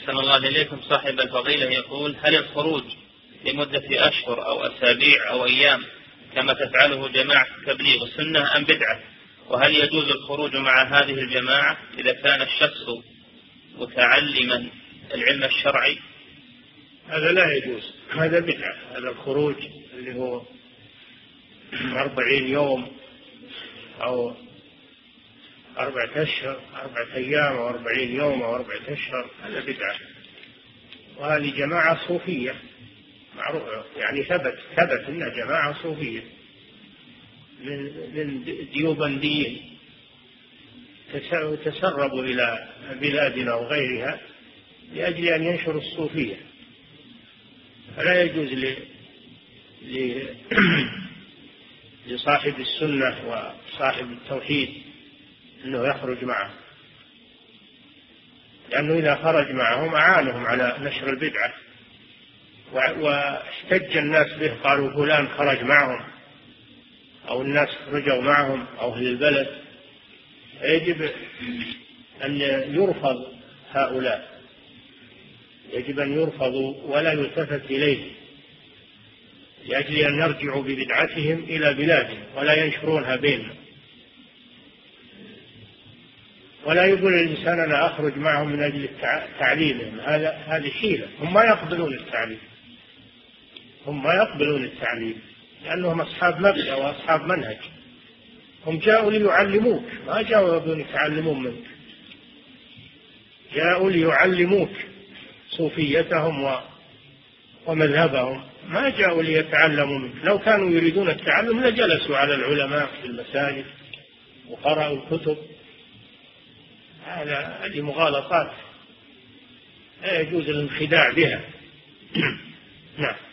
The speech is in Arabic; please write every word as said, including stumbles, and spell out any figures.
أحسن الله إليكم صاحب الفضيلة يقول: هل الخروج لمدة أشهر أو أسابيع أو أيام كما تفعله جماعة تبليغ السنة أم بدعة؟ وهل يجوز الخروج مع هذه الجماعة إذا كان الشخص متعلما العلم الشرعي؟ هذا لا يجوز، هذا بدعة. هذا الخروج اللي هو أربعين يوم أو أربعة أشهر أربعة أيام أو أربعين يوم أو أربعة أشهر، هذا بدعة. وهذه جماعة صوفية معروف، يعني ثبت ثبت أنها جماعة صوفية من من ديوبنديين تسربوا إلى بلادنا وغيرها لأجل أن ينشروا الصوفية. فلا يجوز ل... ل... لصاحب السنة وصاحب التوحيد أنه يخرج معه، لأنه إذا خرج معهم أعانهم على نشر البدعة، واحتج الناس به، قالوا فلان خرج معهم أو الناس خرجوا معهم أو أهل البلد. يجب أن يرفض هؤلاء، يجب أن يرفضوا ولا يلتفت إليه، لأجل أن يرجعوا ببدعتهم إلى بلادهم ولا ينشرونها بينهم. ولا يقول الإنسان أنا أخرج معهم من أجل تعليمهم، هذا هذه حيلة. هم ما يقبلون التعليم، هم ما يقبلون التعليم لأنهم أصحاب مبدأ وأصحاب منهج. هم جاءوا ليعلموك، ما جاءوا يبون يتعلمون منك، جاءوا ليعلموك صوفيتهم ومذهبهم، ما جاءوا ليتعلموا منك. لو كانوا يريدون التعلم لجلسوا على العلماء في المساجد وقرأوا الكتب. هذا هذه مغالطات لا يجوز الانخداع بها. نعم.